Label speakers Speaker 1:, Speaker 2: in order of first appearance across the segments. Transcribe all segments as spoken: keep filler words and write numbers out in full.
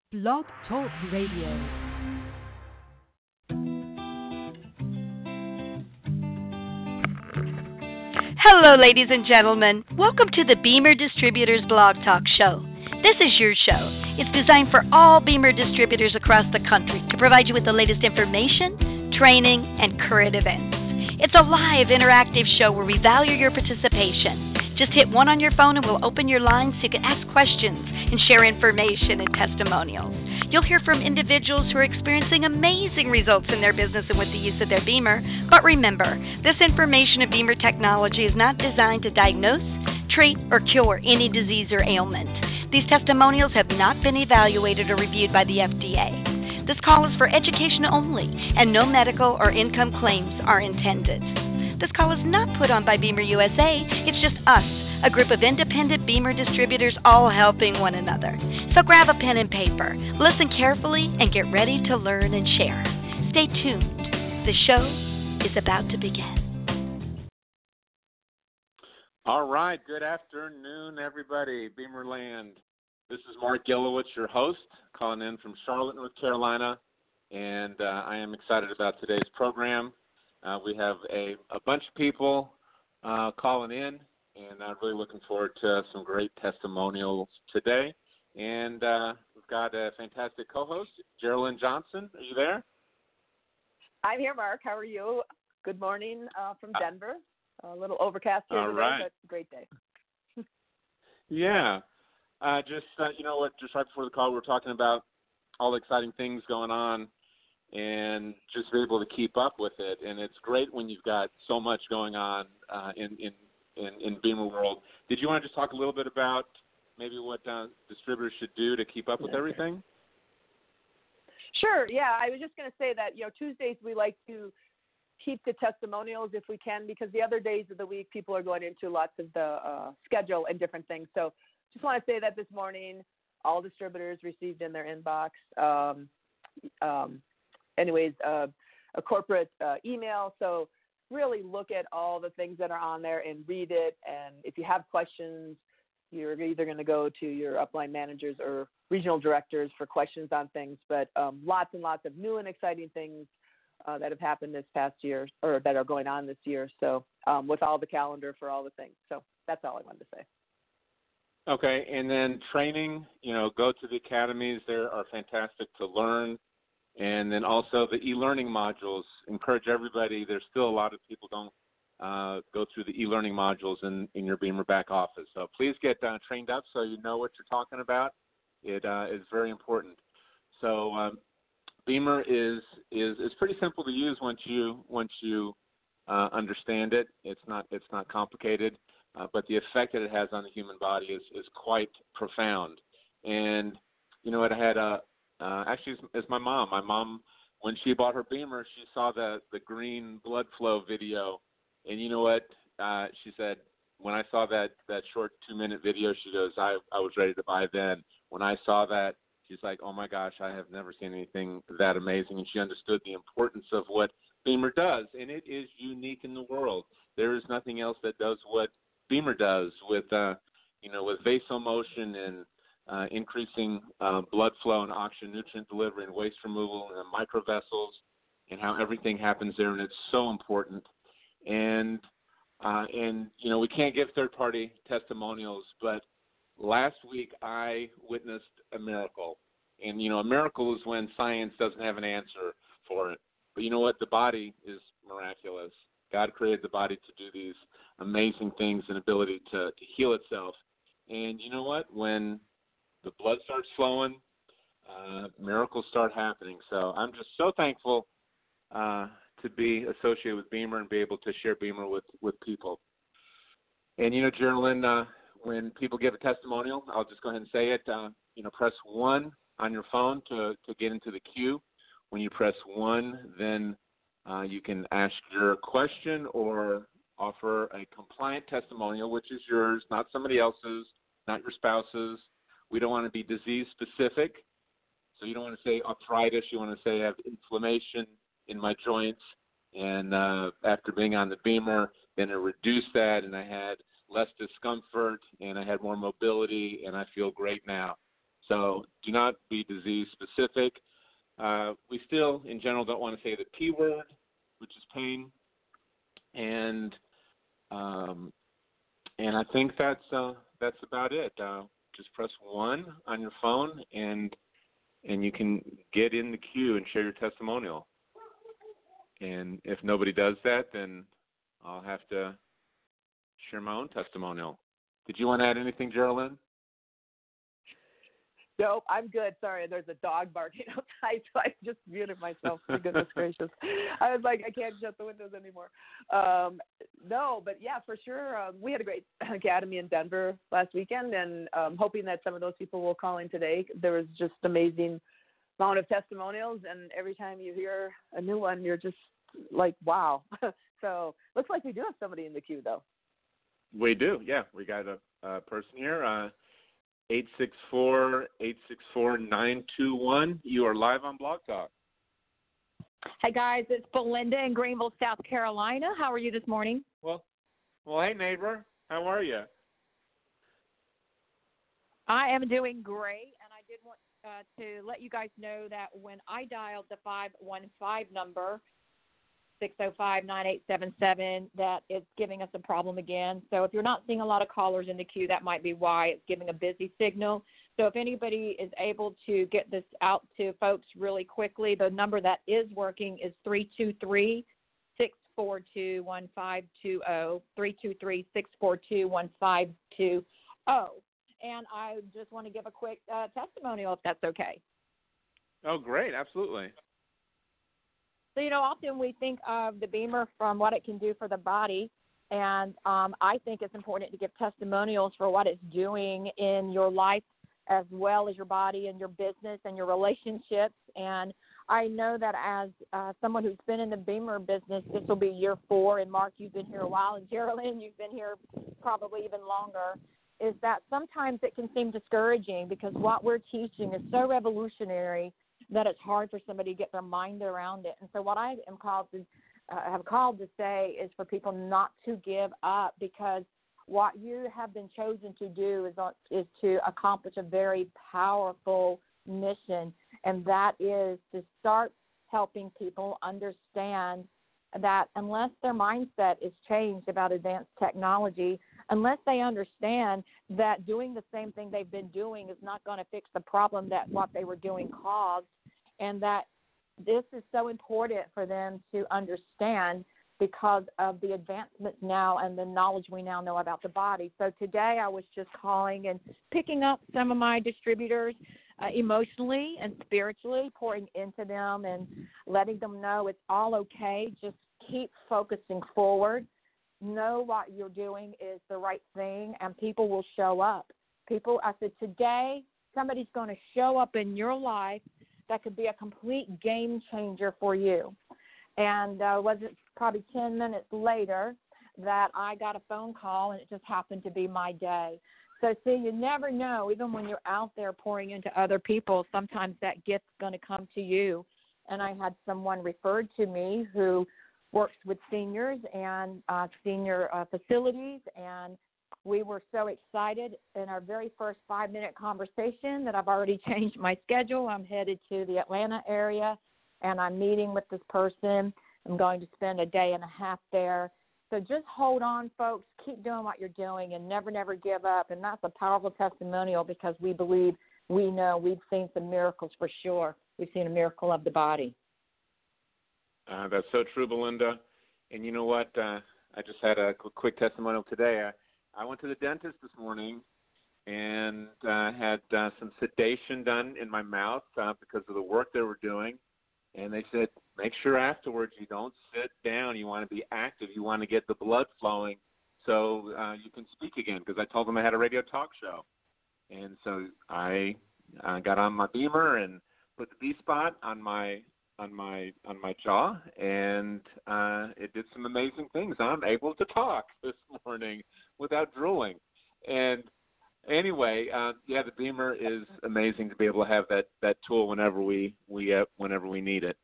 Speaker 1: Blog Talk Radio.
Speaker 2: Hello, ladies and gentlemen. Welcome to the Beamer Distributors Blog Talk Show. This is your show. It's designed for all Beamer distributors across the country to provide you with the latest information, training, and current events. It's a live, interactive show where we value your participation. Just hit one on your phone and we'll open your lines so you can ask questions and share information and testimonials. You'll hear from individuals who are experiencing amazing results in their business and with the use of their Beamer. But remember, this information of Beamer technology is not designed to diagnose, treat, or cure any disease or ailment. These testimonials have not been evaluated or reviewed by the F D A. This call is for education only, and no medical or income claims are intended. This call is not put on by Beamer U S A. It's just us, a group of independent Beamer distributors all helping one another. So grab a pen and paper, listen carefully, and get ready to learn and share. Stay tuned. The show is about to begin.
Speaker 3: All right. Good afternoon, everybody. Beamerland. This is Mark Gilowitz, your host, calling in from Charlotte, North Carolina, and uh, I am excited about today's program. Uh, we have a, a bunch of people uh, calling in, and I'm really looking forward to some great testimonials today. And uh, we've got a fantastic co-host, Geraldine Johnson. Are you there?
Speaker 4: I'm here, Mark. How are you? Good morning uh, from Denver. A little overcast here
Speaker 3: All
Speaker 4: today,
Speaker 3: right.
Speaker 4: but great day.
Speaker 3: Yeah. Uh, just, uh, you know what, just right before the call, we were talking about all the exciting things going on and just be able to keep up with it. And it's great when you've got so much going on uh, in, in, in, in Beamer world. Did you want to just talk a little bit about maybe what uh, distributors should do to keep up with everything?
Speaker 4: Sure, yeah. I was just going to say that, you know, Tuesdays we like to keep the testimonials if we can, because the other days of the week people are going into lots of the uh, schedule and different things. So just want to say that this morning all distributors received in their inbox, um, um, anyways, uh, a corporate uh, email. So really look at all the things that are on there and read it. And if you have questions, you're either going to go to your upline managers or regional directors for questions on things. But um, lots and lots of new and exciting things uh, that have happened this past year, or that are going on this year. So um, with all the calendar for all the things. So that's all I wanted to say.
Speaker 3: Okay, and then training, you know, go to the academies. They are fantastic to learn. And then also the e-learning modules. Encourage everybody. There's still a lot of people don't uh, go through the e-learning modules in, in your Beamer back office. So please get uh, trained up so you know what you're talking about. It uh, is very important. So um, Beamer is, is is pretty simple to use once you once you uh, understand it. It's not it's not complicated. Uh, but the effect that it has on the human body is, is quite profound. And, you know, it had a, uh, actually, it's, it's my mom. My mom, when she bought her Beamer, she saw the, the green blood flow video. And you know what? Uh, she said, when I saw that, that short two-minute video, she goes, I, I was ready to buy then. When I saw that, she's like, oh, my gosh, I have never seen anything that amazing. And she understood the importance of what Beamer does. And it is unique in the world. There is nothing else that does what Beamer does with, uh, you know, with vasomotion and uh, increasing uh, blood flow and oxygen nutrient delivery and waste removal and microvessels and how everything happens there, and it's so important. And uh, and you know, we can't give third-party testimonials, but last week I witnessed a miracle. And you know, a miracle is when science doesn't have an answer for it. But you know what? The body is miraculous. God created the body to do these amazing things and ability to, to heal itself. And you know what? When the blood starts flowing, uh, miracles start happening. So I'm just so thankful uh, to be associated with Beamer and be able to share Beamer with, with people. And, you know, Geraldine, uh, when people give a testimonial, I'll just go ahead and say it, uh, you know, press one on your phone to, to get into the queue. When you press one, then uh, you can ask your question or offer a compliant testimonial, which is yours, not somebody else's, not your spouse's. We don't want to be disease specific. So you don't want to say arthritis. You want to say I have inflammation in my joints. And uh, after being on the Beamer, then it reduced that, and I had less discomfort, and I had more mobility, and I feel great now. So do not be disease specific. Uh, we still, in general, don't want to say the P word, which is pain. And um, and I think that's uh, that's about it. Uh, just press one on your phone, and and you can get in the queue and share your testimonial. And if nobody does that, then I'll have to share my own testimonial. Did you want to add anything, Geraldine?
Speaker 4: Nope, I'm good. Sorry, there's a dog barking outside, so I just muted myself. For goodness gracious. I was like, I can't shut the windows anymore. Um, no, but yeah, for sure. Um, we had a great academy in Denver last weekend, and um, hoping that some of those people will call in today. There was just amazing amount of testimonials, and every time you hear a new one, you're just like, wow. So looks like we do have somebody in the queue, though.
Speaker 3: We do, yeah. We got a, a person here. Uh, eight six four, eight six four, nine two one. You are live on Blog Talk.
Speaker 5: Hey, guys. It's Belinda in Greenville, South Carolina. How are you this morning?
Speaker 3: Well, well, hey, neighbor. How are you?
Speaker 5: I am doing great, and I did want uh, to let you guys know that when I dialed the five one five number, six oh five, nine eight seven seven, that it's giving us a problem again. So if you're not seeing a lot of callers in the queue, that might be why it's giving a busy signal. So if anybody is able to get this out to folks really quickly, the number that is working is three two three, six four two, one five two zero, three two three, six four two, one five two zero. And I just want to give a quick uh, testimonial, if that's okay.
Speaker 3: Oh, great. Absolutely.
Speaker 5: So, you know, often we think of the Beamer from what it can do for the body, and um, I think it's important to give testimonials for what it's doing in your life as well as your body and your business and your relationships. And I know that as uh, someone who's been in the Beamer business, this will be year four, and Mark, you've been here a while, and Geraldine, you've been here probably even longer, is that sometimes it can seem discouraging because what we're teaching is so revolutionary that it's hard for somebody to get their mind around it. And so what I am called to, uh, have called to say is for people not to give up, because what you have been chosen to do is, uh, is to accomplish a very powerful mission, and that is to start helping people understand that unless their mindset is changed about advanced technology, unless they understand that doing the same thing they've been doing is not going to fix the problem that what they were doing caused, and that this is so important for them to understand because of the advancements now and the knowledge we now know about the body. So today I was just calling and picking up some of my distributors uh, emotionally and spiritually, pouring into them and letting them know it's all okay. Just keep focusing forward. Know what you're doing is the right thing, and people will show up. People, I said, today somebody's going to show up in your life that could be a complete game changer for you. And uh, was it probably ten minutes later that I got a phone call, and it just happened to be my day. So, see, you never know, even when you're out there pouring into other people, sometimes that gift's going to come to you. And I had someone referred to me who works with seniors and uh, senior uh, facilities, and we were so excited in our very first five-minute conversation that I've already changed my schedule. I'm headed to the Atlanta area, and I'm meeting with this person. I'm going to spend a day and a half there. So just hold on, folks. Keep doing what you're doing and never, never give up. And that's a powerful testimonial because we believe, we know, we've seen some miracles for sure. We've seen a miracle of the body.
Speaker 3: Uh, that's so true, Belinda. And you know what? Uh, I just had a quick testimonial today. I, I went to the dentist this morning and uh, had uh, some sedation done in my mouth uh, because of the work they were doing. And they said, make sure afterwards you don't sit down. You want to be active. You want to get the blood flowing so uh, you can speak again, because I told them I had a radio talk show. And so I uh, got on my Beamer and put the B spot on my on my on my jaw, and uh, it did some amazing things. I'm able to talk this morning without drooling. And anyway, uh, yeah, the Beamer is amazing to be able to have that, that tool whenever we we uh, whenever we need it.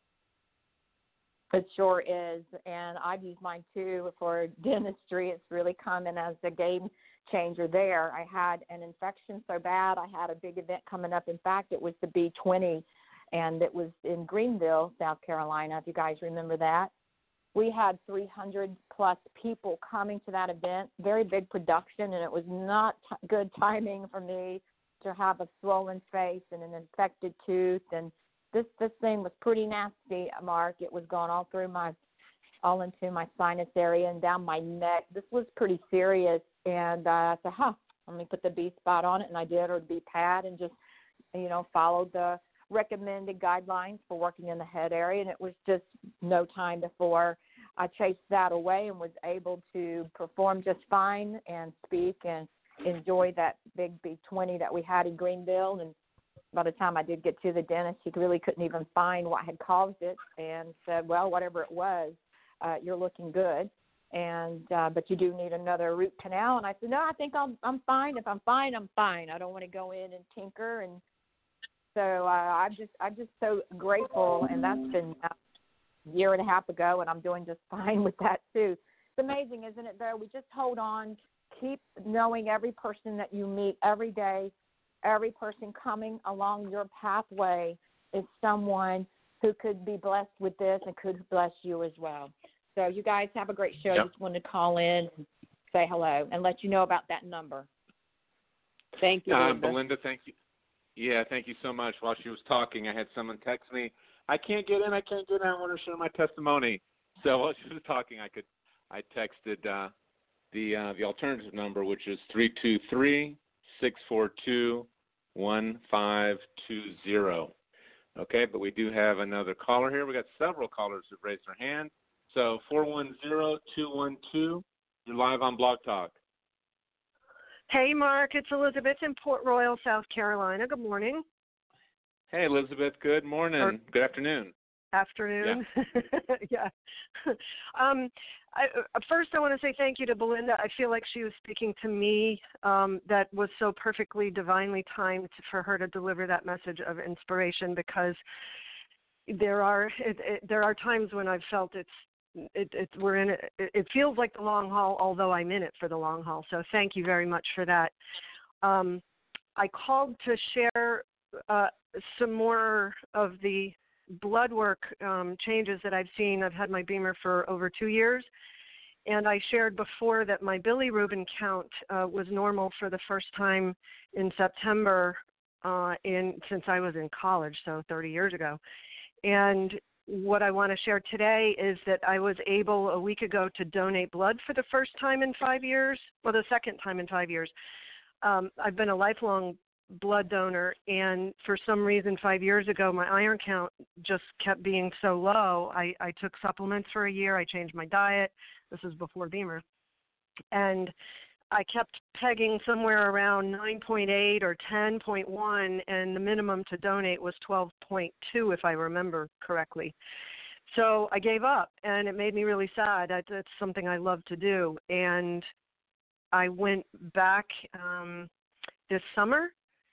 Speaker 5: It sure is, and I've used mine too for dentistry. It's really come in as a game changer there. I had an infection so bad I had a big event coming up. In fact, it was the B twenty, and it was in Greenville, South Carolina, if you guys remember that. We had three hundred plus people coming to that event, very big production, and it was not t- good timing for me to have a swollen face and an infected tooth. And this, this thing was pretty nasty, Mark. It was going all through my, all into my sinus area and down my neck. This was pretty serious. And uh, I said, huh, let me put the B spot on it, and I did, or the B pad, and just, you know, followed the recommended guidelines for working in the head area. And it was just no time before I chased that away and was able to perform just fine and speak and enjoy that big B twenty that we had in Greenville. And by the time I did get to the dentist, he really couldn't even find what had caused it, and said, well, whatever it was, uh, you're looking good. And uh, but you do need another root canal. And I said, no, I think I'm I'm fine. If I'm fine, I'm fine. I don't want to go in and tinker. And so uh, I'm just I'm just so grateful. And that's been a year and a half ago, and I'm doing just fine with that too. It's amazing, isn't it? Though we just hold on, keep knowing every person that you meet every day, every person coming along your pathway is someone who could be blessed with this and could bless you as well. So you guys have a great show.
Speaker 3: Yep.
Speaker 5: Just wanted to call in and say hello and let you know about that number.
Speaker 4: Thank you,
Speaker 3: Uh,
Speaker 4: Belinda.
Speaker 3: Belinda, thank you. Yeah, thank you so much. While she was talking, I had someone text me, I can't get in, I can't get in, I want to share my testimony. So while she was talking, I could, I texted uh, the uh, the alternative number, which is three two three, six four two, one five two zero. Okay, but we do have another caller here. We got several callers who've raised their hand. So four one zero, two one two, you're live on Blog Talk.
Speaker 6: Hey, Mark, it's Elizabeth in Port Royal, South Carolina. Good morning.
Speaker 3: Hey, Elizabeth, good morning.
Speaker 6: Or,
Speaker 3: good afternoon.
Speaker 6: Afternoon. Yeah. yeah. um, I, uh, first, I want to say thank you to Belinda. I feel like she was speaking to me. Um, that was so perfectly, divinely timed for her to deliver that message of inspiration, because there are it, it, there are times when I've felt it's It, it, we're in it, it feels like the long haul, although I'm in it for the long haul. So thank you very much for that. Um, I called to share uh, some more of the blood work um, changes that I've seen. I've had my Beamer for over two years, and I shared before that my bilirubin count uh, was normal for the first time in September uh, in since I was in college, so thirty years ago. And what I want to share today is that I was able a week ago to donate blood for the first time in five years, well, the second time in five years. Um, I've been a lifelong blood donor, and for some reason five years ago, my iron count just kept being so low. I, I took supplements for a year. I changed my diet. This is before Beamer. And I kept pegging somewhere around nine point eight or ten point one, and the minimum to donate was twelve point two, if I remember correctly. So I gave up, and it made me really sad. It's something I love to do. And I went back um, this summer,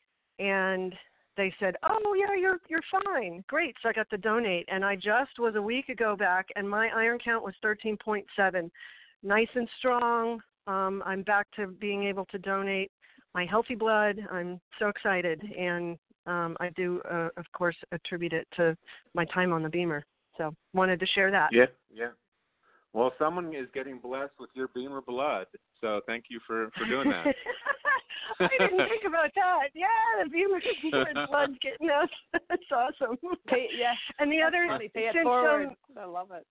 Speaker 6: and they said, oh, yeah, you're you're fine. Great. So I got to donate. And I just was a week ago back, and my iron count was thirteen point seven. Nice and strong. Um, I'm back to being able to donate my healthy blood. I'm so excited, and um, I do, uh, of course, attribute it to my time on the Beamer. So wanted to share that.
Speaker 3: Yeah, yeah. Well, someone is getting blessed with your Beamer blood, so thank you for, for doing that.
Speaker 6: I didn't think about that. Yeah, the Beamer, Beamer blood's getting us. That's awesome.
Speaker 4: Pay, yeah.
Speaker 6: And the other,
Speaker 4: Funny. Pay it
Speaker 6: since,
Speaker 4: forward.
Speaker 6: um,
Speaker 4: I love it.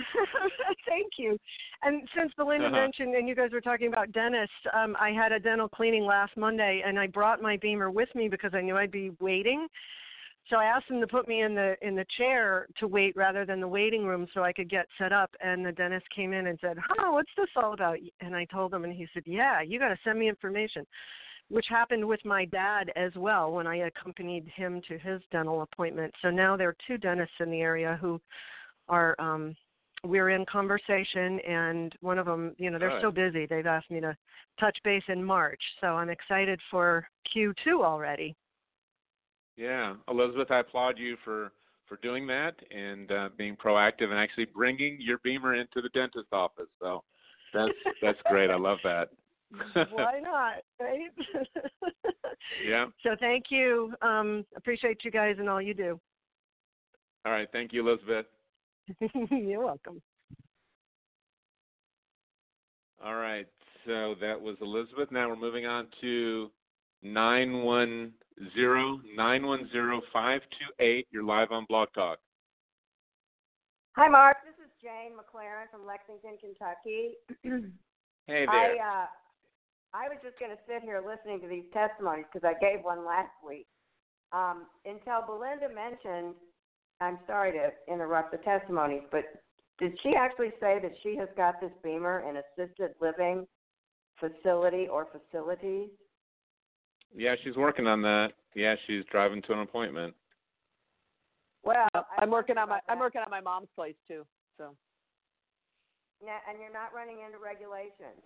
Speaker 6: Thank you. And since Belinda
Speaker 3: uh-huh.
Speaker 6: mentioned, and you guys were talking about dentists, um, I had a dental cleaning last Monday, and I brought my Beamer with me because I knew I'd be waiting. So I asked them to put me in the in the chair to wait rather than the waiting room so I could get set up. And the dentist came in and said, huh, what's this all about? And I told him, and he said, yeah, you got to send me information, which happened with my dad as well when I accompanied him to his dental appointment. So now there are two dentists in the area who are um, – we're in conversation, and one of them, you know, they're
Speaker 3: Good.
Speaker 6: so busy. They've asked me to touch base in March, so I'm excited for Q two already.
Speaker 3: Yeah, Elizabeth, I applaud you for, for doing that and uh, being proactive and actually bringing your Beamer into the dentist office. So that's that's great. I love that.
Speaker 6: Why not, right?
Speaker 3: Yeah.
Speaker 6: So thank you. Um, appreciate you guys and all you do.
Speaker 3: All right. Thank you, Elizabeth.
Speaker 6: You're welcome.
Speaker 3: All right. So that was Elizabeth. Now we're moving on to nine one zero, nine one zero, five two eight. You're live on Blog Talk.
Speaker 7: Hi, Mark. This is Jane McLaren from Lexington, Kentucky.
Speaker 3: Hey there.
Speaker 7: I uh, I was just going to sit here listening to these testimonies because I gave one last week. Um, until Belinda mentioned, I'm sorry to interrupt the testimonies, but did she actually say that she has got this Beamer in assisted living facility or facilities?
Speaker 3: Yeah, she's working on that. Yeah, she's driving to an appointment.
Speaker 4: Well,
Speaker 7: I
Speaker 4: I'm working on my
Speaker 7: about
Speaker 4: I'm
Speaker 7: that.
Speaker 4: working on my mom's place too. So.
Speaker 7: Yeah, and you're not running into regulations.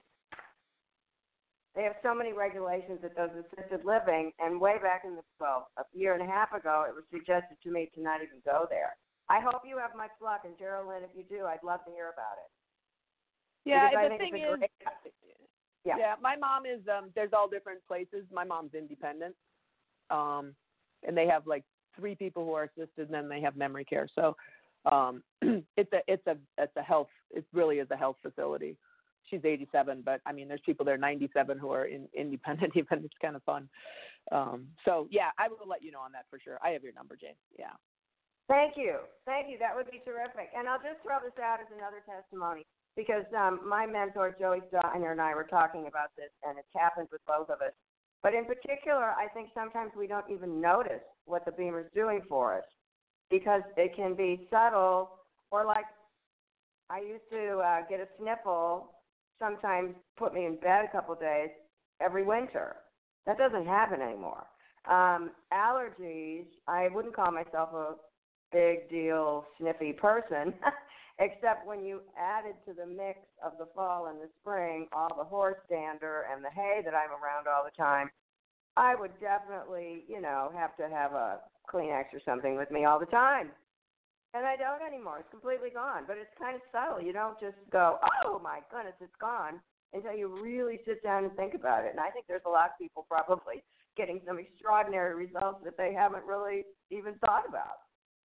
Speaker 7: They have so many regulations at those assisted living, and way back in the, well, a year and a half ago, it was suggested to me to not even go there. I hope you have much luck, and Geraldine, if you do, I'd love to hear about it.
Speaker 4: Yeah,
Speaker 7: Because I
Speaker 4: the
Speaker 7: think
Speaker 4: thing
Speaker 7: it's a
Speaker 4: is,
Speaker 7: great- yeah.
Speaker 4: yeah, my mom is. Um, there's all different places. My mom's independent, um, and they have like three people who are assisted, and then they have memory care. So, um, it's a it's a it's a health. It really is a health facility. She's eighty-seven, but I mean, there's people there ninety-seven who are in, independent. Even it's kind of fun. Um, so yeah, I will let you know on that for sure. I have your number, Jane. Yeah.
Speaker 7: Thank you. Thank you. That would be terrific. And I'll just throw this out as another testimony because um, my mentor, Joey Steiner, and I were talking about this, and it's happened with both of us. But in particular, I think sometimes we don't even notice what the Beamer's doing for us because it can be subtle, or like I used to uh, get a sniffle, sometimes put me in bed a couple of days every winter. That doesn't happen anymore. Um, allergies, I wouldn't call myself a big deal sniffy person, except when you added to the mix of the fall and the spring all the horse dander and the hay that I'm around all the time, I would definitely, you know, have to have a Kleenex or something with me all the time. And I don't anymore. It's completely gone. But it's kind of subtle. You don't just go, oh, my goodness, it's gone, until you really sit down and think about it. And I think there's a lot of people probably getting some extraordinary results that they haven't really even thought about.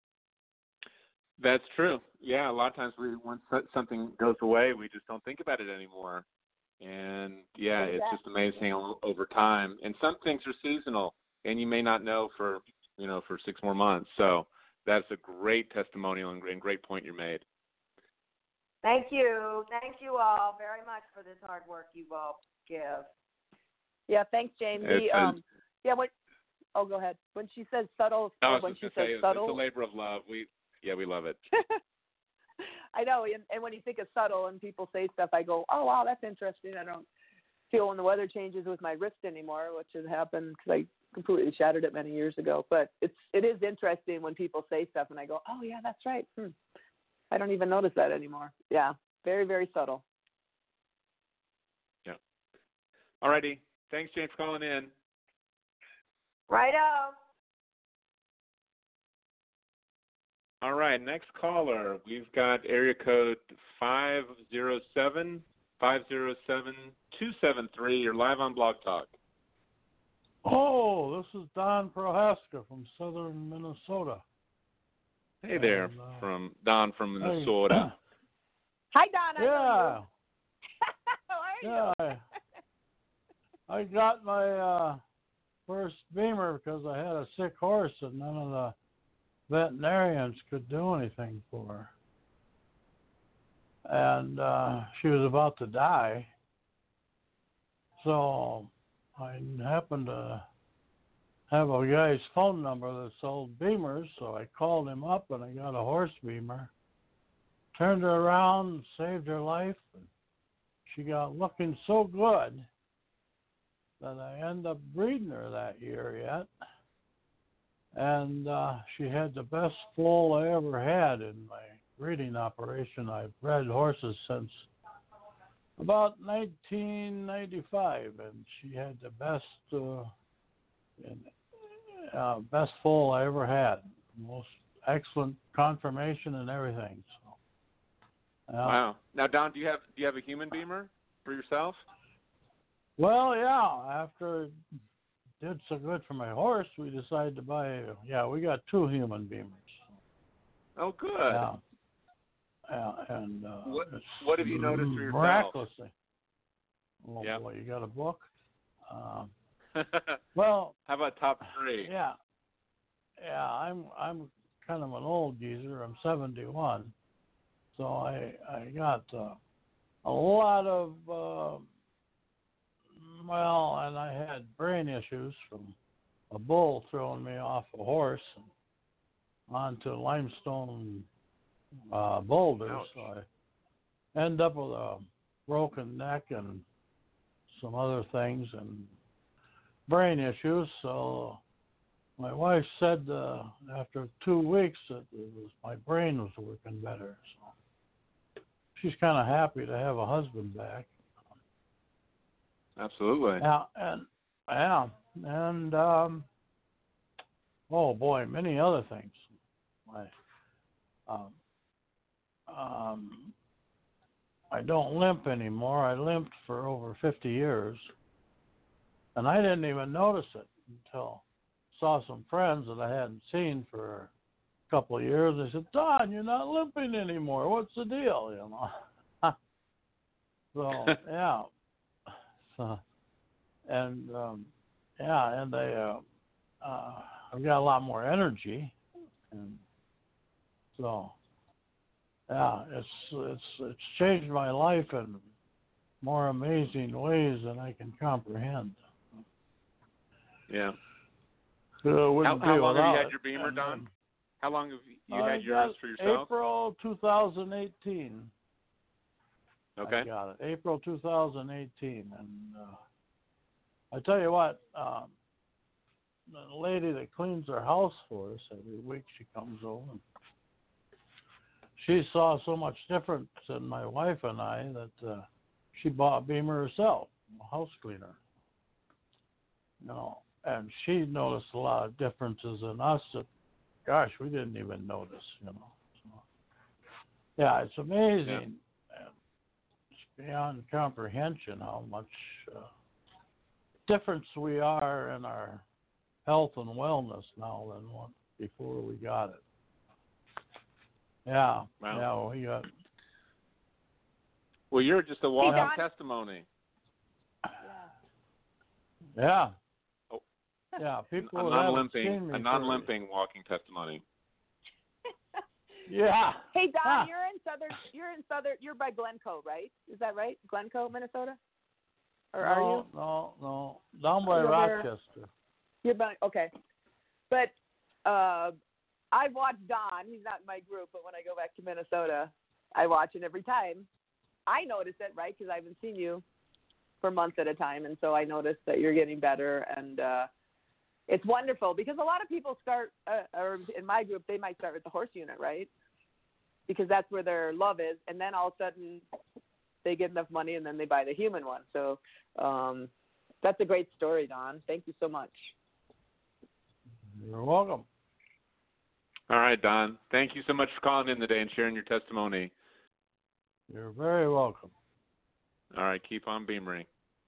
Speaker 3: That's true. Yeah, a lot of times we once something goes away, we just don't think about it anymore. And yeah,
Speaker 7: Exactly.
Speaker 3: it's just amazing over time. And some things are seasonal, and you may not know for you know for six more months. So that's a great testimonial and great, great point you made.
Speaker 7: Thank you. Thank you all very much for this hard work you all give.
Speaker 4: Yeah. Thanks, Jane. The
Speaker 3: It's,
Speaker 4: um. Yeah. What? Oh, go ahead. When she says subtle,
Speaker 3: I was
Speaker 4: when
Speaker 3: just
Speaker 4: she
Speaker 3: gonna
Speaker 4: says
Speaker 3: say,
Speaker 4: subtle,
Speaker 3: it's a labor of love. We yeah, we love it.
Speaker 4: I know, and, and when you think of subtle and people say stuff, I go, oh, wow, that's interesting. I don't feel when the weather changes with my wrist anymore, which has happened because I completely shattered it many years ago. But it's it is interesting when people say stuff, and I go, oh, yeah, that's right. Hmm. I don't even notice that anymore. Yeah, very, very subtle.
Speaker 3: Yeah. All righty. Thanks, Jane, for calling in.
Speaker 7: Righto.
Speaker 3: All right, next caller. We've got area code five zero seven, five zero seven, two seven three. You're live on Blog Talk.
Speaker 8: Oh, this is Don Prohaska from southern Minnesota.
Speaker 3: Hey there,
Speaker 8: And, uh,
Speaker 3: from Don from Minnesota.
Speaker 4: Hi, Don. I
Speaker 8: Yeah.
Speaker 4: know you. How are you?
Speaker 8: Yeah. I, I got my uh, first Beamer because I had a sick horse and none of the veterinarians could do anything for her. And uh, she was about to die. So I happened to have a guy's phone number that sold Beamers, so I called him up and I got a horse Beamer. Turned her around, saved her life. And she got looking so good that I ended up breeding her that year yet. And uh, she had the best foal I ever had in my breeding operation. I've bred horses since about nineteen ninety-five, and she had the best uh, and, uh, best foal I ever had. Most excellent conformation and everything. So, uh,
Speaker 3: Wow. Now, Don, do you have do you have a human Beamer for yourself?
Speaker 8: Well, yeah. After it did so good for my horse, we decided to buy. Yeah, we got two human Beamers.
Speaker 3: Oh, good.
Speaker 8: Yeah. Yeah, and uh,
Speaker 3: what
Speaker 8: it's
Speaker 3: what have you noticed for yourself?
Speaker 8: Miraculously. Oh
Speaker 3: yep.
Speaker 8: boy, you got a book? Um, well,
Speaker 3: how about top three?
Speaker 8: Yeah, yeah. I'm I'm kind of an old geezer. I'm seventy-one, so I I got uh, a lot of uh, well, and I had brain issues from a bull throwing me off a horse and onto limestone uh, boulders.
Speaker 3: Ouch.
Speaker 8: So I end up with a broken neck and some other things and brain issues. So my wife said uh, after two weeks that it was, my brain was working better. So she's kind of happy to have a husband back.
Speaker 3: Absolutely.
Speaker 8: Yeah, and yeah, and um, oh boy, many other things. I um, um, I don't limp anymore. I limped for over fifty years, and I didn't even notice it until I saw some friends that I hadn't seen for a couple of years. They said, "Don, you're not limping anymore. What's the deal?" You know. So yeah, so and um, yeah, and they uh, uh, I've got a lot more energy, and so. Yeah, it's it's it's changed my life in more amazing ways than I can comprehend.
Speaker 3: Yeah.
Speaker 8: So
Speaker 3: how how long have you had
Speaker 8: it.
Speaker 3: your Beamer,
Speaker 8: and,
Speaker 3: Don?
Speaker 8: um,
Speaker 3: How long have you
Speaker 8: I
Speaker 3: had yours
Speaker 8: got
Speaker 3: for yourself?
Speaker 8: April twenty eighteen.
Speaker 3: Okay.
Speaker 8: I got it. April twenty eighteen, and uh, I tell you what, um, the lady that cleans our house for us every week, she comes over. And she saw so much difference in my wife and I that uh, she bought a Beamer herself, a house cleaner. You know, and she noticed a lot of differences in us that, gosh, we didn't even notice. You know, so, yeah, it's amazing.
Speaker 3: Yeah.
Speaker 8: And it's beyond comprehension how much uh, difference we are in our health and wellness now than what before we got it. Yeah,
Speaker 3: wow.
Speaker 8: yeah, we got.
Speaker 3: Well, you're just a walking
Speaker 4: Don.
Speaker 3: testimony.
Speaker 8: Yeah.
Speaker 3: Oh.
Speaker 8: Yeah, people
Speaker 3: a
Speaker 8: that haven't
Speaker 3: non-limping,
Speaker 8: seen me
Speaker 3: a non-limping for... walking testimony.
Speaker 8: Yeah.
Speaker 4: Hey Don,
Speaker 8: ah.
Speaker 4: you're in southern. You're in southern. You're by Glencoe, right? Is that right? Glencoe, Minnesota. Or
Speaker 8: no,
Speaker 4: are you?
Speaker 8: No, no, down by
Speaker 4: You're
Speaker 8: Rochester.
Speaker 4: There. You're by okay, but uh, I watch Don. He's not in my group, but when I go back to Minnesota, I watch it every time. I notice it, right, because I haven't seen you for months at a time, and so I notice that you're getting better, and uh, it's wonderful because a lot of people start, uh, or in my group, they might start with the horse unit, right, because that's where their love is, and then all of a sudden they get enough money, and then they buy the human one. So um, that's a great story, Don. Thank you so much.
Speaker 8: You're welcome.
Speaker 3: All right, Don. Thank you so much for calling in today and sharing your testimony.
Speaker 8: You're very welcome.
Speaker 3: All right, keep on beamering.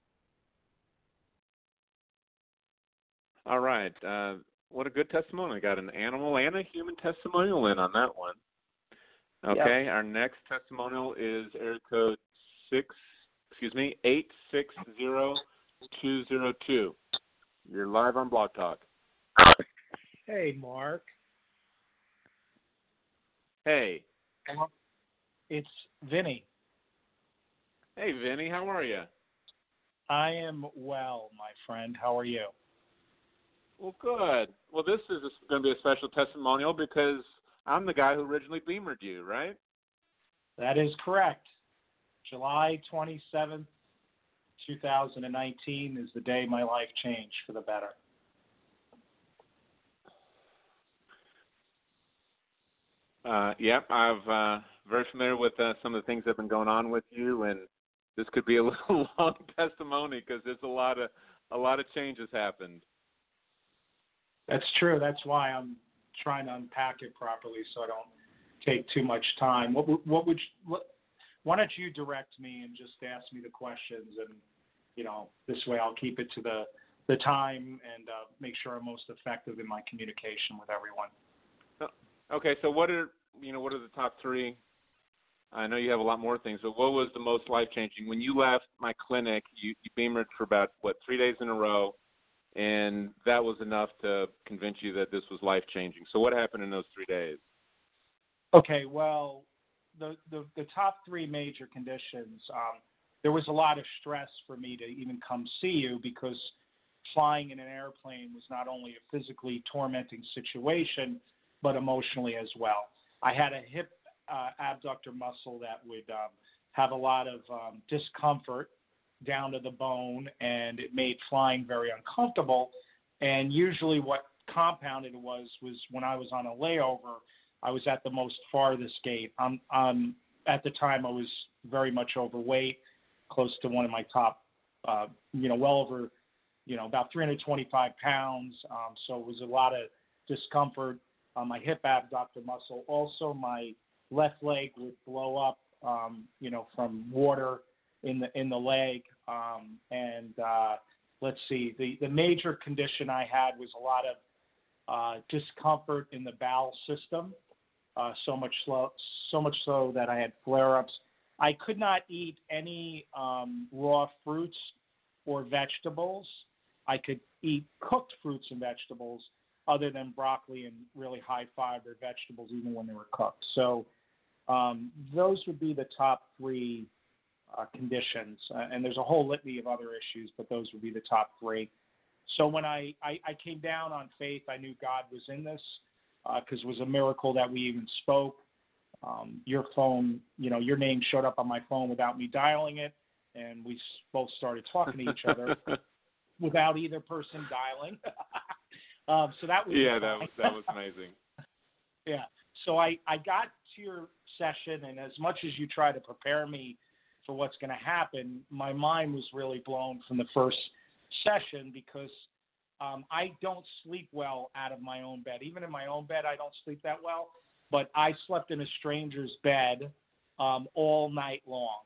Speaker 3: All right, uh, what a good testimony. I got an animal and a human testimonial in on that one. Okay, yep. Our next testimonial is area code six, excuse me, eight six zero two zero two. You're live on Blog Talk.
Speaker 9: Hey, Mark.
Speaker 3: Hey.
Speaker 9: It's Vinny.
Speaker 3: Hey, Vinny, how are you?
Speaker 9: I am well, my friend. How are you?
Speaker 3: Well, good. Well, this is going to be a special testimonial because I'm the guy who originally beamered you, right?
Speaker 9: That is correct. July twenty-seventh, twenty nineteen is the day my life changed for the better.
Speaker 3: Uh, yep, I'm uh, very familiar with uh, some of the things that have been going on with you, and this could be a little long testimony because there's a lot of a lot of changes happened.
Speaker 9: That's true. That's why I'm trying to unpack it properly so I don't take too much time. What what would you, what, why don't you direct me and just ask me the questions, and you know, this way I'll keep it to the, the time and uh, make sure I'm most effective in my communication with everyone.
Speaker 3: Okay, so what are, you know, what are the top three? I know you have a lot more things, but what was the most life-changing? When you left my clinic, you, you beamered for about, what, three days in a row, and that was enough to convince you that this was life-changing. So what happened in those three days?
Speaker 9: Okay, well, the, the, the top three major conditions, um, there was a lot of stress for me to even come see you because flying in an airplane was not only a physically tormenting situation, but emotionally as well. I had a hip uh, abductor muscle that would um, have a lot of um, discomfort down to the bone, and it made flying very uncomfortable. And usually what compounded it was, was when I was on a layover, I was at the most farthest gate. Um, um, at the time, I was very much overweight, close to one of my top, uh, you know, well over, you know, about three hundred twenty-five pounds. Um, so it was a lot of discomfort on my hip abductor muscle. Also, my left leg would blow up, um, you know, from water in the in the leg. Um, and uh, let's see, the, the major condition I had was a lot of uh, discomfort in the bowel system. Uh, so much slow, so much so that I had flare-ups. I could not eat any um, raw fruits or vegetables. I could eat cooked fruits and vegetables other than broccoli and really high-fiber vegetables, even when they were cooked. So um, those would be the top three uh, conditions. Uh, and there's a whole litany of other issues, but those would be the top three. So when I, I, I came down on faith, I knew God was in this. Because uh, it was a miracle that we even spoke. Um, your phone, you know, your name showed up on my phone without me dialing it, and we both started talking to each other without either person dialing. um, so that was
Speaker 3: yeah, that was that was amazing.
Speaker 9: yeah. So I, I got to your session, and as much as you try to prepare me for what's going to happen, my mind was really blown from the first session because Um, I don't sleep well out of my own bed. Even in my own bed, I don't sleep that well. But I slept in a stranger's bed um, all night long.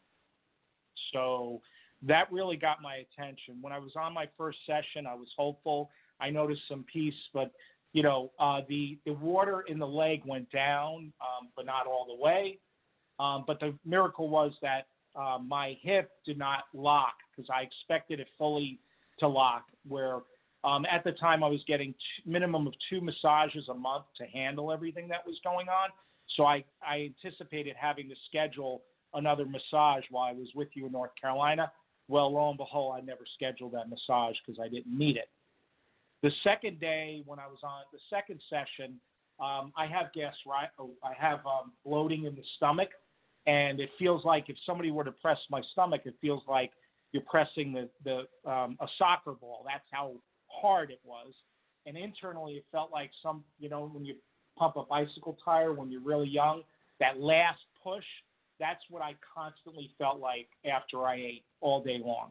Speaker 9: So that really got my attention. When I was on my first session, I was hopeful. I noticed some peace. But, you know, uh, the, the water in the leg went down, um, but not all the way. Um, but the miracle was that uh, my hip did not lock because I expected it fully to lock, where Um, at the time, I was getting t- minimum of two massages a month to handle everything that was going on. So I, I anticipated having to schedule another massage while I was with you in North Carolina. Well, lo and behold, I never scheduled that massage because I didn't need it. The second day when I was on the second session, um, I have gas, right? I have um, bloating in the stomach, and it feels like if somebody were to press my stomach, it feels like you're pressing the, the um, a soccer ball. That's how hard it was. And internally it felt like some, you know, when you pump a bicycle tire when you're really young, that last push, that's what I constantly felt like after I ate all day long.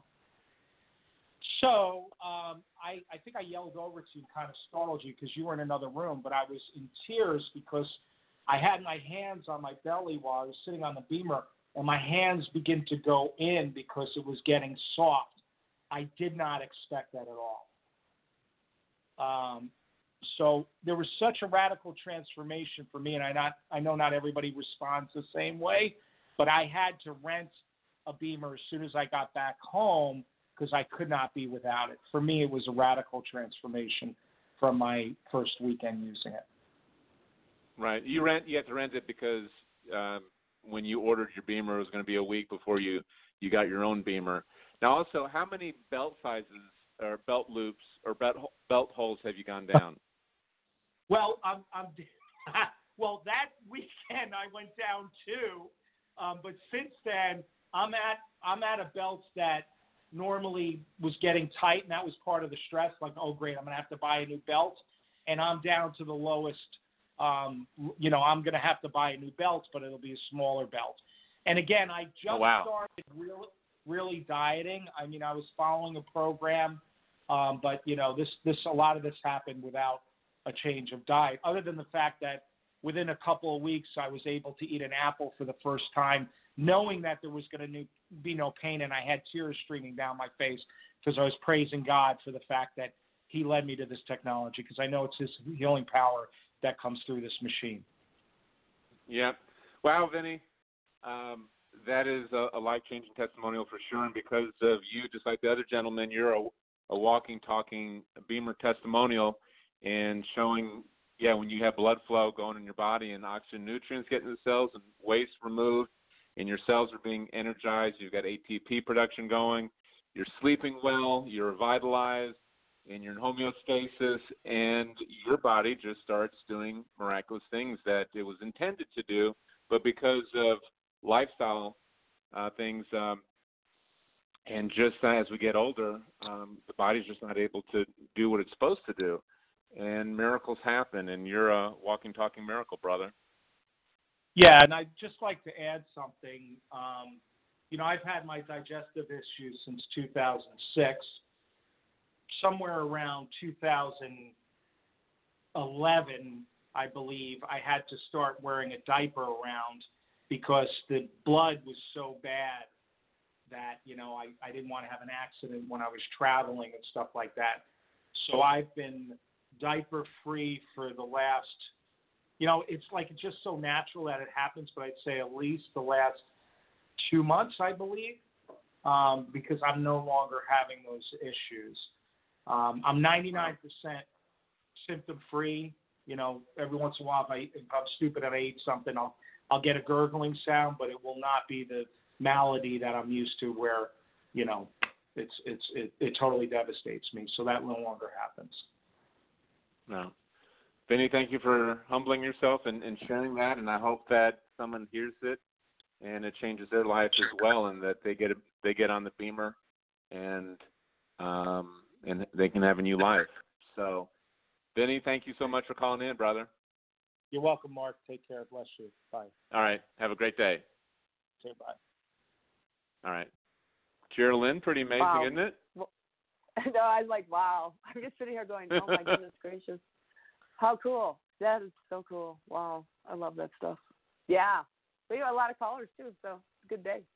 Speaker 9: So um, I, I think I yelled over to you, kind of startled you because you were in another room, but I was in tears because I had my hands on my belly while I was sitting on the beamer, and my hands began to go in because it was getting soft. I did not expect that at all. Um, so there was such a radical transformation for me, and I not I know not everybody responds the same way, but I had to rent a beamer as soon as I got back home because I could not be without it. For me, it was a radical transformation from my first weekend using it.
Speaker 3: Right. You rent. You had to rent it because um, when you ordered your beamer, it was going to be a week before you you got your own beamer. Now, also, how many belt sizes or belt loops or belt belt holes have you gone down?
Speaker 9: Well, I'm, I'm well that weekend I went down too, um, but since then I'm at I'm at a belt that normally was getting tight, and that was part of the stress. Like, oh great, I'm gonna have to buy a new belt, and I'm down to the lowest. Um, you know, I'm gonna have to buy a new belt, but it'll be a smaller belt. And again, I just
Speaker 3: oh, wow.
Speaker 9: started really really dieting. I mean, I was following a program. Um, but, you know, this, this, a lot of this happened without a change of diet, other than the fact that within a couple of weeks, I was able to eat an apple for the first time, knowing that there was going to be no pain, and I had tears streaming down my face because I was praising God for the fact that he led me to this technology, because I know it's his healing power that comes through this machine.
Speaker 3: Yep. Wow, Vinny. Um, that is a, a life-changing testimonial for sure, and because of you, just like the other gentleman, you're a, a walking, talking Beamer testimonial, and showing, yeah, when you have blood flow going in your body and oxygen nutrients getting to the cells and waste removed, and your cells are being energized, you've got A T P production going, you're sleeping well, you're revitalized, and you're in homeostasis, and your body just starts doing miraculous things that it was intended to do, but because of lifestyle uh, things, um, and just as we get older, um, the body's just not able to do what it's supposed to do, and miracles happen, and you're a walking, talking miracle, brother.
Speaker 9: Yeah, and I'd just like to add something. Um, you know, I've had my digestive issues since two thousand six. Somewhere around two thousand eleven, I believe, I had to start wearing a diaper around because the blood was so bad that, you know, I, I didn't want to have an accident when I was traveling and stuff like that. So I've been diaper-free for the last, you know, it's like it's just so natural that it happens, but I'd say at least the last two months, I believe, um, because I'm no longer having those issues. Um, I'm ninety-nine percent symptom-free. You know, every once in a while, if, I, if I'm stupid and I eat something, I'll I'll get a gurgling sound, but it will not be the malady that I'm used to, where, you know, it's it's it, it totally devastates me. So that no longer happens.
Speaker 3: No, Vinny, thank you for humbling yourself and, and sharing that, and I hope that someone hears it and it changes their life as well, and that they get a, they get on the Beamer and um. and they can have a new life. So, Vinny, thank you so much for calling in, brother.
Speaker 9: You're welcome, Mark. Take care. Bless you. Bye.
Speaker 3: All right. Have a great day.
Speaker 9: Okay, bye.
Speaker 3: All right. Geraldine, pretty amazing,
Speaker 4: Wow.
Speaker 3: isn't it?
Speaker 4: Well, no, I was like, wow. I'm just sitting here going, oh, my goodness gracious. How cool. That is so cool. Wow. I love that stuff. Yeah. We got a lot of callers, too, so it's a good day.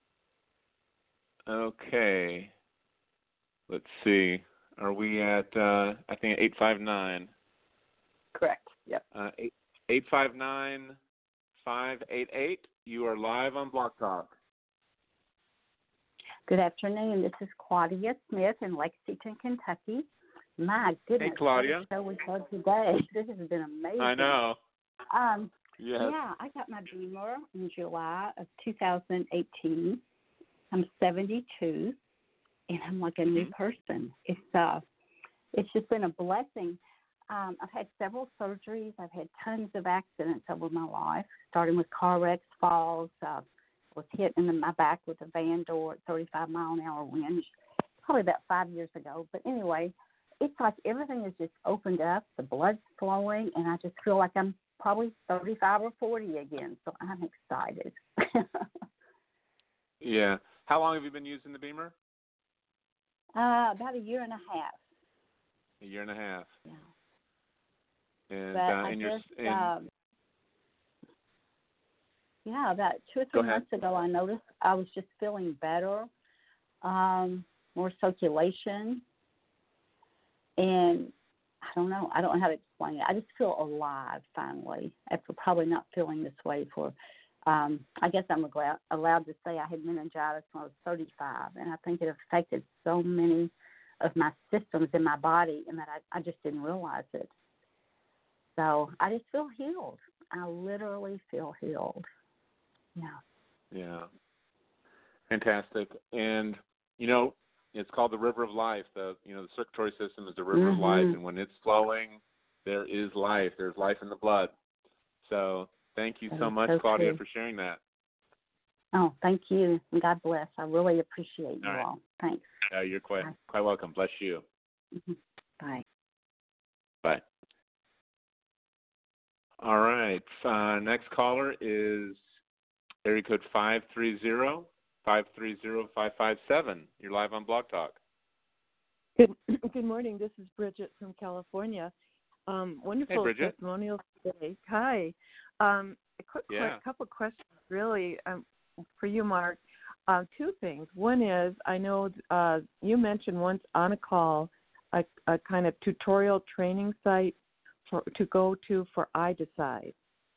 Speaker 3: Okay. Let's see. Are we at, uh, I think, eight five nine?
Speaker 4: Correct. Yep.
Speaker 3: Uh, eight five nine, five eight eight. You are live on Block Talk.
Speaker 10: Good afternoon. This is Claudia Smith in Lexington, Kentucky. My goodness.
Speaker 3: Hey, Claudia.
Speaker 10: What a show we had today. This has been amazing.
Speaker 3: I know.
Speaker 10: Um,
Speaker 3: yes.
Speaker 10: Yeah, I got my Beamer in July of two thousand eighteen. I'm seventy-two. And I'm like a new person. It's uh, it's just been a blessing. Um, I've had several surgeries. I've had tons of accidents over my life, starting with car wrecks, falls. Uh, was hit in my back with a van door at thirty-five mile an hour winds, probably about five years ago. But anyway, it's like everything is just opened up. The blood's flowing, and I just feel like I'm probably thirty-five or forty again. So I'm excited.
Speaker 3: Yeah. How long have you been using the Beamer?
Speaker 10: Uh, about a year and a half.
Speaker 3: A year and a half.
Speaker 10: Yeah.
Speaker 3: And,
Speaker 10: but
Speaker 3: uh,
Speaker 10: I
Speaker 3: and
Speaker 10: just,
Speaker 3: you're, and,
Speaker 10: um, yeah, about two or
Speaker 3: Go
Speaker 10: three
Speaker 3: ahead.
Speaker 10: months ago, I noticed I was just feeling better, um, more circulation, and I don't know. I don't know how to explain it. I just feel alive finally after probably not feeling this way for. Um, I guess I'm allowed to say I had meningitis when I was thirty-five, and I think it affected so many of my systems in my body, and that I, I just didn't realize it. So I just feel healed. I literally feel healed. Yeah.
Speaker 3: Yeah. Fantastic. And, you know, it's called the River of Life. The, you know, the circulatory system is the River
Speaker 10: Mm-hmm.
Speaker 3: of Life, and when it's flowing, there is life. There's life in the blood. So thank you
Speaker 10: That
Speaker 3: so
Speaker 10: is
Speaker 3: much,
Speaker 10: so
Speaker 3: Claudia,
Speaker 10: true.
Speaker 3: for sharing that.
Speaker 10: Oh, thank you. And God bless. I really appreciate you
Speaker 3: All right.
Speaker 10: all. Thanks.
Speaker 3: Uh, you're quite,
Speaker 10: Bye.
Speaker 3: quite welcome. Bless you.
Speaker 10: Mm-hmm. Bye.
Speaker 3: Bye. All right. Uh, next caller is area code five three zero, five three zero, five five seven. You're live on Blog Talk.
Speaker 11: Good good morning. This is Bridget from California. Um, wonderful
Speaker 3: Hey, Bridget.
Speaker 11: testimonials today. Hi. Um, a quick,
Speaker 3: Yeah.
Speaker 11: quick couple questions, really, um, for you, Mark. uh, two things. One is I know uh, you mentioned once on a call a, a kind of tutorial training site for, to go to for iDecide.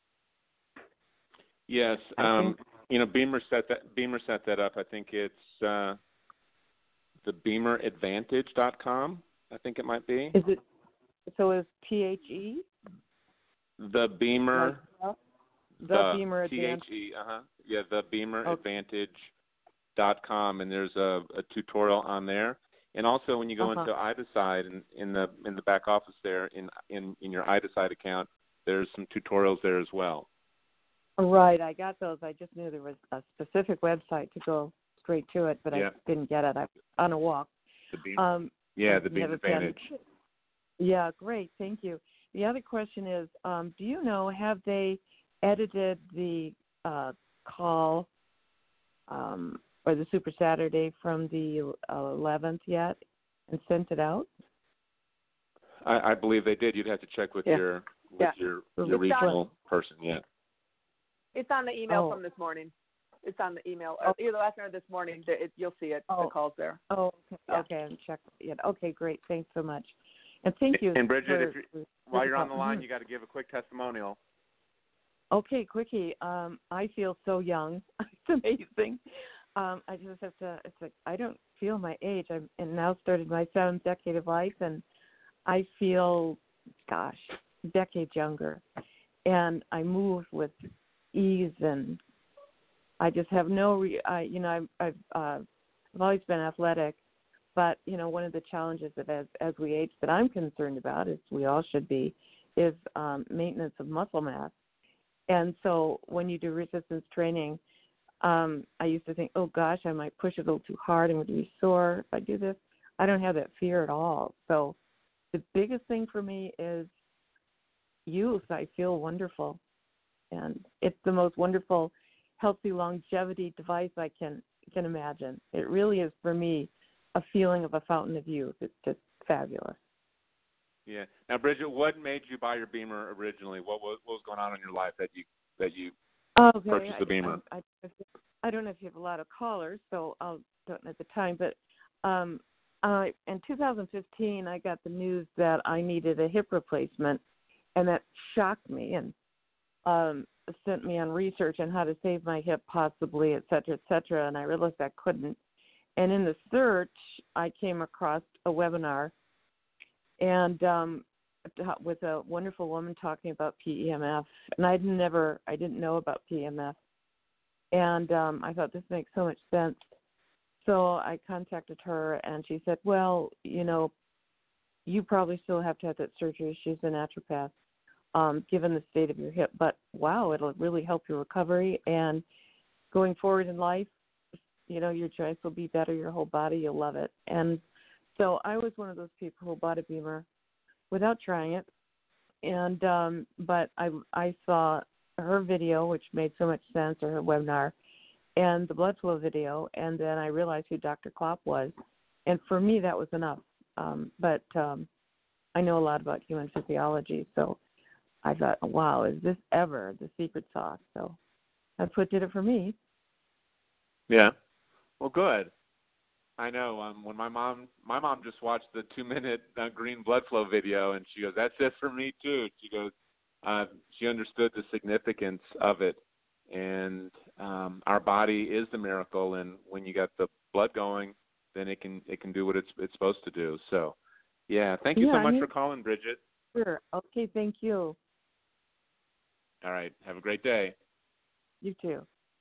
Speaker 3: Yes, um, you know, Beamer set that Beamer set that up. I think it's uh, the beamer advantage dot com. I think it might be.
Speaker 11: Is it? So is T H E?
Speaker 3: The Beamer.
Speaker 11: Like, the,
Speaker 3: the
Speaker 11: Beamer
Speaker 3: T
Speaker 11: Advantage.
Speaker 3: H E. Uh huh. Yeah, the beamer advantage
Speaker 11: okay.
Speaker 3: dot com, and there's a, a tutorial on there. And also, when you go
Speaker 11: uh-huh.
Speaker 3: into iDecide in, in the in the back office there, in in in your iDecide account, there's some tutorials there as well.
Speaker 11: Right, I got those. I just knew there was a specific website to go straight to it, but
Speaker 3: yeah.
Speaker 11: I didn't get it. I was on a walk.
Speaker 3: The Beamer.
Speaker 11: Um,
Speaker 3: yeah, the Beamer Advantage.
Speaker 11: Yeah, great. Thank you. The other question is, um, do you know, have they edited the uh, call um, or the Super Saturday from the eleventh yet and sent it out?
Speaker 3: I, I believe they did. You'd have to check with
Speaker 11: yeah.
Speaker 3: your with
Speaker 11: yeah.
Speaker 3: your, your regional person. Yeah.
Speaker 4: It's on the email
Speaker 11: oh.
Speaker 4: from this morning. It's on the email. Oh. Either last night or this morning. It, you'll see it.
Speaker 11: Oh.
Speaker 4: The call's there.
Speaker 11: Oh, okay.
Speaker 4: Yeah.
Speaker 11: Okay, I'm checking it. Okay, great. Thanks so much. And thank you.
Speaker 3: And Bridget,
Speaker 11: for,
Speaker 3: if you're,
Speaker 11: for,
Speaker 3: while you're on the
Speaker 11: mm-hmm.
Speaker 3: line, you got to give a quick testimonial.
Speaker 11: Okay, quickie. Um, I feel so young. It's amazing. Um, I just have to. It's like I don't feel my age. I'm and now started my seventh decade of life, and I feel, gosh, decades younger. And I move with ease, and I just have no. Re- I, you know, I've I've, uh, I've always been athletic, but you know, one of the challenges that as as we age that I'm concerned about, as we all should be, is um, maintenance of muscle mass. And so when you do resistance training, um, I used to think, oh gosh, I might push it a little too hard. I'm going to be sore if I do this. I don't have that fear at all. So the biggest thing for me is youth. I feel wonderful. And it's the most wonderful, healthy longevity device I can can imagine. It really is, for me, a feeling of a fountain of youth. It's just fabulous.
Speaker 3: Yeah. Now, Bridget, what made you buy your Beamer originally? What was, what was going on in your life that you that you
Speaker 11: okay.
Speaker 3: purchased the
Speaker 11: I,
Speaker 3: Beamer?
Speaker 11: I, I, I don't know if you have a lot of callers, so I don't know at the time. But um, I, in two thousand fifteen, I got the news that I needed a hip replacement, and that shocked me and um, sent me on research on how to save my hip possibly, et cetera, et cetera, and I realized I couldn't. And in the search, I came across a webinar and um, with a wonderful woman talking about P E M F, and I'd never, I didn't know about P E M F, and um, I thought this makes so much sense. So I contacted her, and she said, well, you know, you probably still have to have that surgery. She's a naturopath, um, given the state of your hip, but wow, it'll really help your recovery, and going forward in life, you know, your joints will be better, your whole body, you'll love it. And so I was one of those people who bought a Beamer without trying it, and um, but I I saw her video, which made so much sense, or her webinar, and the blood flow video, and then I realized who Doctor Klopp was, and for me that was enough. Um, but um, I know a lot about human physiology, so I thought, wow, is this ever the secret sauce? So that's what did it for me.
Speaker 3: Yeah. Well, good. I know. Um, when my mom, my mom just watched the two-minute uh, green blood flow video, and she goes, "That's it for me too." She goes, uh, she understood the significance of it, and um, our body is the miracle. And when you got the blood going, then it can it can do what it's it's supposed to do. So, yeah. Thank you
Speaker 11: yeah,
Speaker 3: so much
Speaker 11: I mean,
Speaker 3: for calling, Bridget.
Speaker 11: Sure. Okay. Thank you.
Speaker 3: All right. Have a great day.
Speaker 11: You too.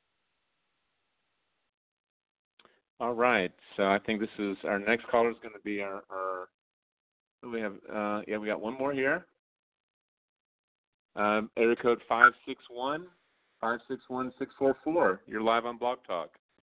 Speaker 3: All right. So I think this is our next caller is going to be our. our we have uh, yeah we got one more here. Um, area code five six one five six one six four four. You're live on Blog Talk.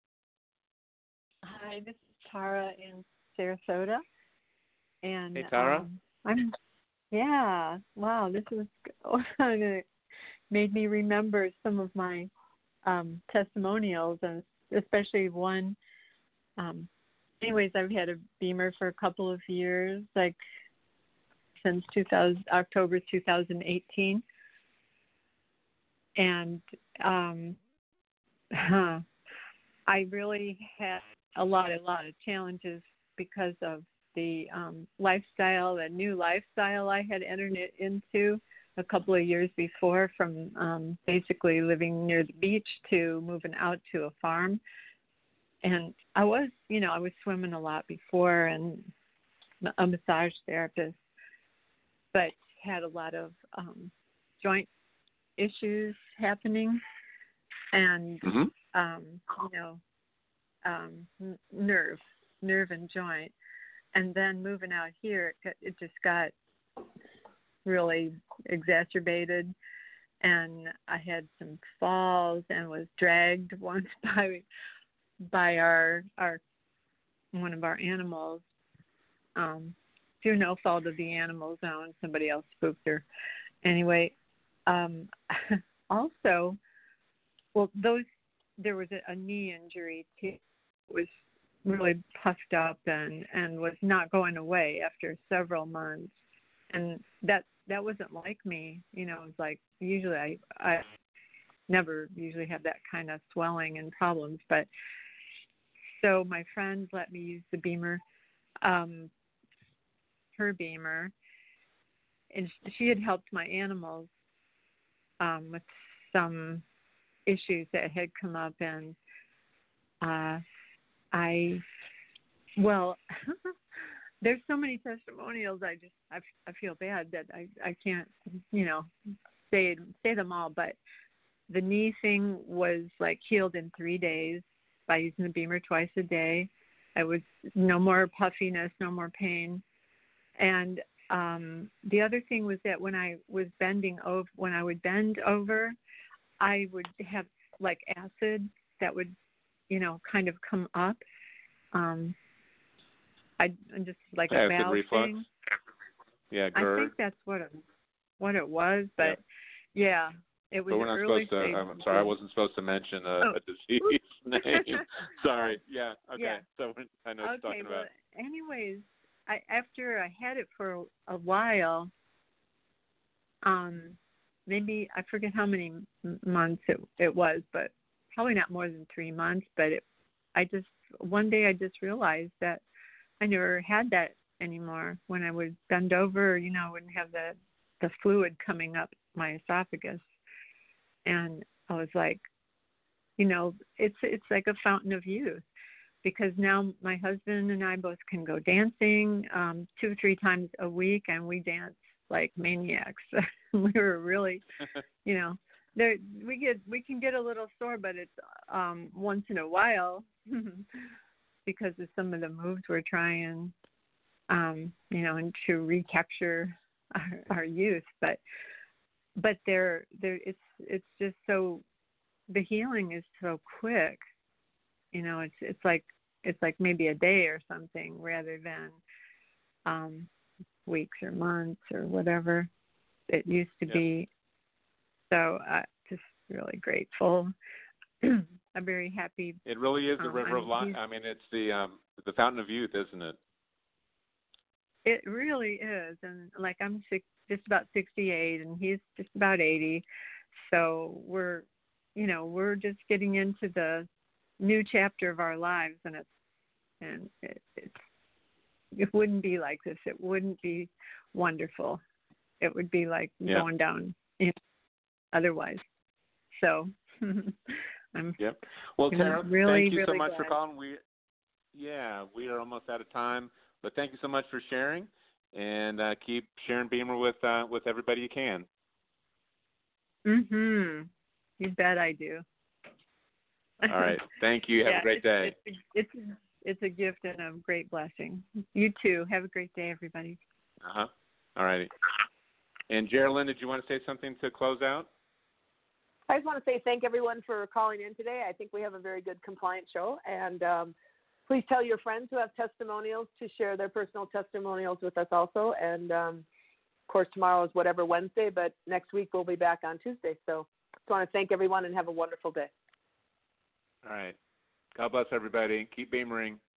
Speaker 12: Hi, this is Tara in Sarasota, and
Speaker 3: hey Tara.
Speaker 12: Um, I'm yeah. Wow, this is made me remember some of my um, testimonials, and especially one. Um, anyways, I've had a Beamer for a couple of years, like since two thousand, October two thousand eighteen. And um, huh, I really had a lot, a lot of challenges because of the um, lifestyle, the new lifestyle I had entered it into a couple of years before, from um, basically living near the beach to moving out to a farm. And I was, you know, I was swimming a lot before and a massage therapist, but had a lot of um, joint issues happening and,
Speaker 3: mm-hmm.
Speaker 12: um, you know, um, n- nerve, nerve and joint. And then moving out here, it, it just got really exacerbated. And I had some falls and was dragged once by by our our one of our animals, um, through no fault of the animal's own. Somebody else spooked her. Anyway, um, also, well, those there was a, a knee injury too. It was really puffed up and and was not going away after several months, and that that wasn't like me. You know, it was like usually I I never usually have that kind of swelling and problems, but. So my friends let me use the BEMER, um, her BEMER, and she had helped my animals um, with some issues that had come up, and uh, I, well, there's so many testimonials. I just I, I feel bad that I, I can't, you know, say say them all. But the knee thing was like healed in three days. By using the BEMER twice a day. I was no more puffiness, no more pain. And um, the other thing was that when I was bending over, when I would bend over, I would have like acid that would, you know, kind of come up. Um, I just like a
Speaker 3: acid
Speaker 12: valve
Speaker 3: reflux.
Speaker 12: thing.
Speaker 3: Yeah,
Speaker 12: I
Speaker 3: GERD.
Speaker 12: think that's what it what it was, but yeah. yeah. It was
Speaker 3: but we're not
Speaker 12: early
Speaker 3: supposed to. I'm sorry, I wasn't supposed to mention a,
Speaker 12: oh.
Speaker 3: a disease name. Sorry. Yeah. Okay.
Speaker 12: Yeah.
Speaker 3: So I know what
Speaker 12: okay,
Speaker 3: you're talking
Speaker 12: well,
Speaker 3: about.
Speaker 12: Anyways, I after I had it for a, a while, um, maybe I forget how many m- months it it was, but probably not more than three months. But it, I just one day I just realized that I never had that anymore. When I would bend over, you know, I wouldn't have the the fluid coming up my esophagus. And I was like, you know, it's it's like a fountain of youth, because now my husband and I both can go dancing um, two or three times a week, and we dance like maniacs. We were really, you know, there we get we can get a little sore, but it's um, once in a while because of some of the moves we're trying, um, you know, and to recapture our, our youth, but. But there, there, it's it's just so, the healing is so quick, you know. It's it's like it's like maybe a day or something rather than um, weeks or months or whatever it used to
Speaker 3: yeah.
Speaker 12: be. So I'm just really grateful. I'm very happy.
Speaker 3: It really is the
Speaker 12: um,
Speaker 3: river
Speaker 12: I'm,
Speaker 3: of life. I mean, it's the um, the fountain of youth, isn't it?
Speaker 12: It really is, and like I'm six, just about sixty-eight, and he's just about eighty. So we're, you know, we're just getting into the new chapter of our lives, and it's and it, it's it wouldn't be like this. It wouldn't be wonderful. It would be like
Speaker 3: yeah.
Speaker 12: going down, you know, otherwise. So I'm.
Speaker 3: Yep. Well, Tara,
Speaker 12: really,
Speaker 3: thank you
Speaker 12: really
Speaker 3: so much
Speaker 12: glad.
Speaker 3: for calling. We, yeah, we are almost out of time. But thank you so much for sharing, and uh, keep sharing BEMER with uh, with everybody you can.
Speaker 12: Mhm. You bet I do.
Speaker 3: All right. Thank you. Have
Speaker 12: yeah,
Speaker 3: a great
Speaker 12: it's,
Speaker 3: day.
Speaker 12: It's a, it's a, it's a gift and a great blessing. You too. Have a great day, everybody.
Speaker 3: Uh huh. All righty. And Geraldine, did you want to say something to close out?
Speaker 4: I just want to say thank everyone for calling in today. I think we have a very good compliant show, and um, please tell your friends who have testimonials to share their personal testimonials with us also. And, um, of course, tomorrow is whatever Wednesday, but next week we'll be back on Tuesday. So just want to thank everyone and have a wonderful day.
Speaker 3: All right. God bless everybody. Keep BEMERing.